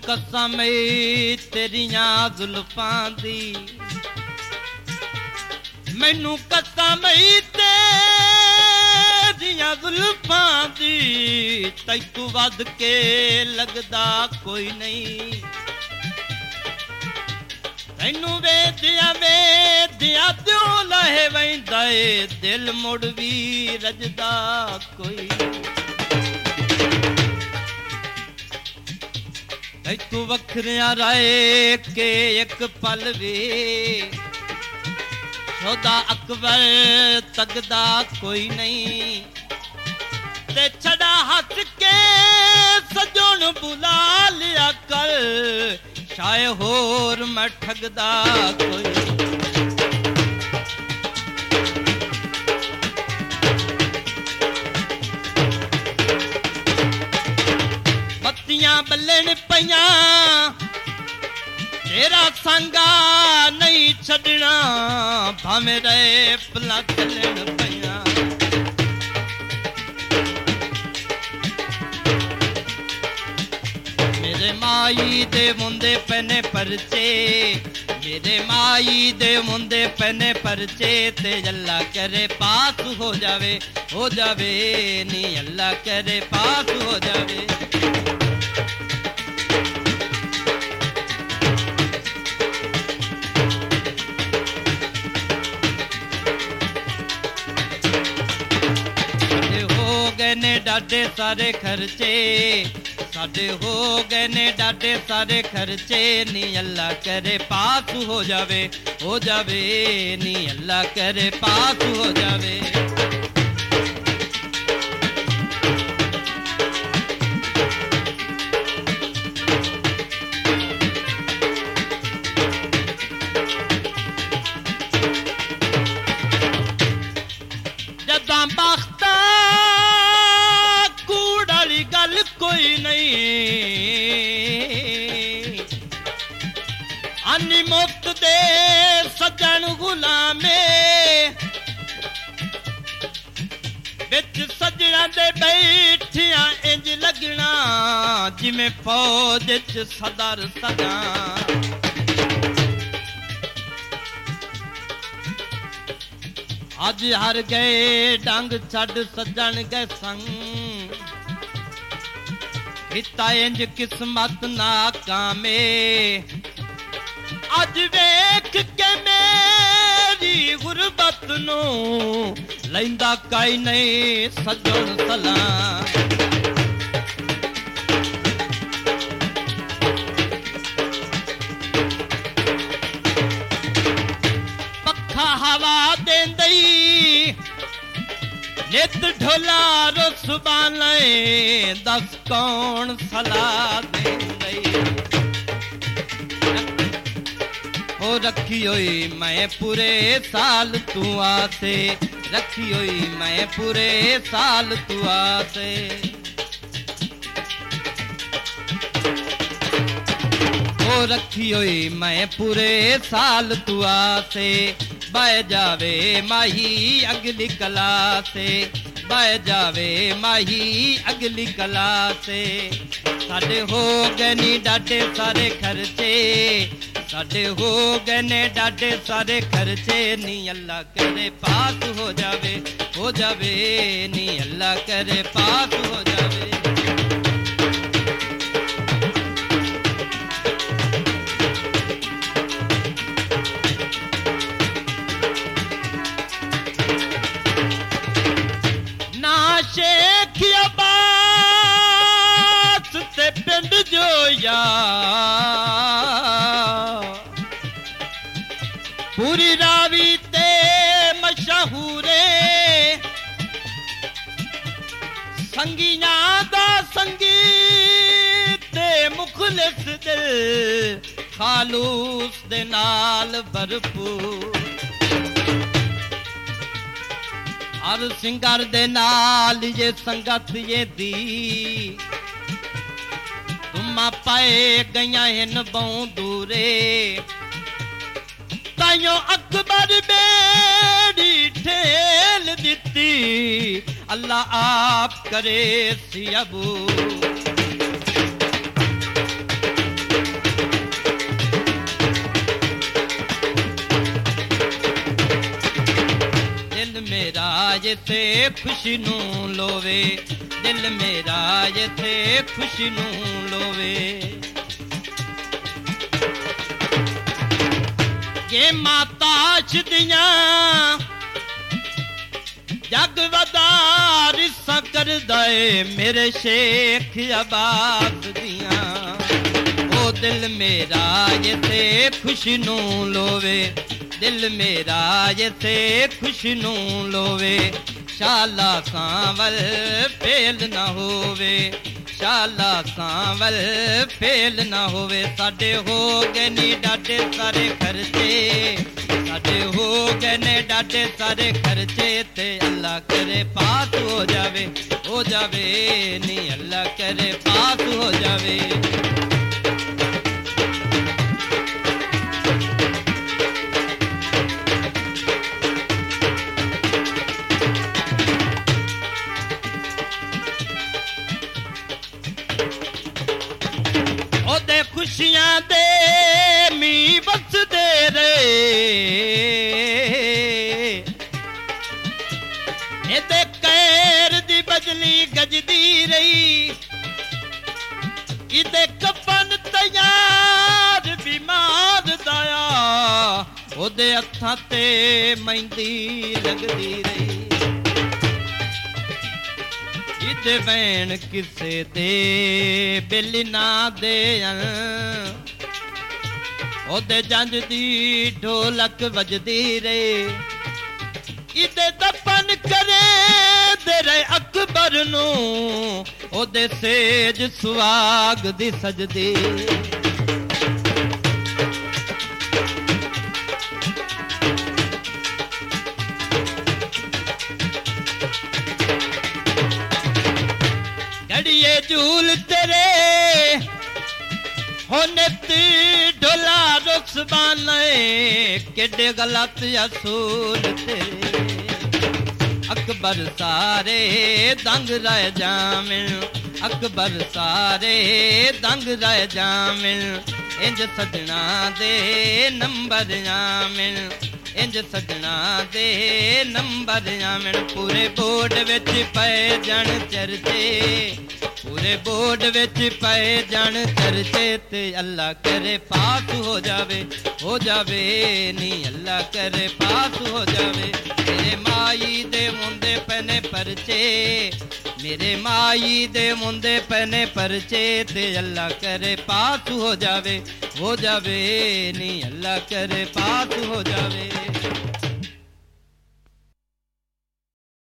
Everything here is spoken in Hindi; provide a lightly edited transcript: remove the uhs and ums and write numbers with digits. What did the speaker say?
कसम तेरिया जुल्फां दी, मैनू कसम तेरिया जुल्फां दी, तैतू वध के लगदा कोई नहीं। तैनू वेदिया त्यों लहे वैंदा ए, दिल मुड़ भी रजदा कोई। तू वखरिया राय के एक पल वे, सौदा अकबर तकदा कोई नहीं। ते छड़ा हंस के सजोन बुला लिया कर, शाय होर मैं ठगदा कोई। बत्तियां बलन पईयां तेरा संगा नहीं छड़ना, भावें रहे पला चलन पईयां। मेरे माई दे मुंदे पने परचे, मेरे माई दे मुंदे पने परचे, ते अल्लाह करे पास हो जावे नी, अल्लाह करे पास हो जावे। ने डाडे सारे खर्चे, साडे हो गए ने डाडे सारे खर्चे, नी अल्लाह करे पास हो जावे नी, अल्लाह करे पास हो जावे। जदा बख्ता गल कोई नहीं, आनी मुफ्त दे सजन गुलामे, बिच सजना दे बैठिया इंज लगना, जिमें फौज च सदर सजा। अज हर गए डंग छड़ सजन गए संग, हिता इंज किस्मत नाकामे। अज वेख के मेरी गुरबत नू लैंदा काई नहीं सजन सलाम। पखा हवा देंदई नित ढोला रुसबाने, दस कौन सलाह दे हो। रखी होई मैं पूरे साल तू आसे, रखी होई मैं पूरे साल तू आसे। हो रखी होई मैं पूरे साल तू आसे, बह जावे माही अगली कला से, बह जावे माही अगली कला से। साडे हो गए नी डाडे सारे खर्चे, साडे हो गए ने डाडे सारे खर्चे, नी अल्लाह करे पास हो जावे नी, अल्लाह करे पास हो जावे। शेख अब्बास ते पिंड जो यार, पूरी रावी ते मशहूरे, संगियां दा संगी ते मुखलिस दिल, खालूस दे नाल भरपूर। हर सिंगार दे नाल ये संगत ये दी, तुमा पाए गईया हिन बहु दूरे। ताइयों अकबर बेड़ी ठेल दिती, अल्लाह आप करे सियाबू। मेरा जिथे खुशी नू लोवे, दिल मेरा जिथे खुशी नू लोवे। ये माता दियां जग वदार सकरदा ए मेरे शेख अब्बास दियां। ओ दिल मेरा जिथे खुशी नू लोवे, दिल मेरा जिथे खुशी नू लोवे। शाला सांवल फेल ना होवे, शाला सांवल फेल ना होवे। साडे हो गए नी डाडे सारे खर्चे, साडे हो गए ने डाडे सारे खर्चे। ते अल्लाह करे पास हो जावे, हो जावे नी अल्लाह करे पास हो जावे। खुशियां दे मी बसदे रहे, एदे कैर दी बजली गजदी रही। इदे कफन तैयार बीमार दाया, ओदे हत्थां ते मेहंदी लगदी रही। इदे वैन किसे दे बिल ना दे, ओदे जंज दी ढोलक वजदी रहे। इदे दफन करे दे रहे अकबर नू, ओदे सेज सुहाग दी सजदी। घड़िए झूल तेरे होने ढोला रुस्बान, केडे गलत असूल तेरे। अकबर सारे दंग रह जामिन, अकबर सारे दंग रह जामिन। इंज सजना दे नंबर आमिन, इंज सजना दे नंबर आमिन। पूरे बोर्ड विच पे जन चर्चे, पूरे बोर्ड विच पे जन चर्चे। ते अल्लाह करे पास हो जावे, हो जावे नी अल्लाह करे पास हो जावे। मेरे माई दे मुंदे पने परचे, मेरे माई दे मुंदे पने परचे। ते अल्लाह करे पास हो जावे, हो जावे नी अल्लाह करे पास हो जावे।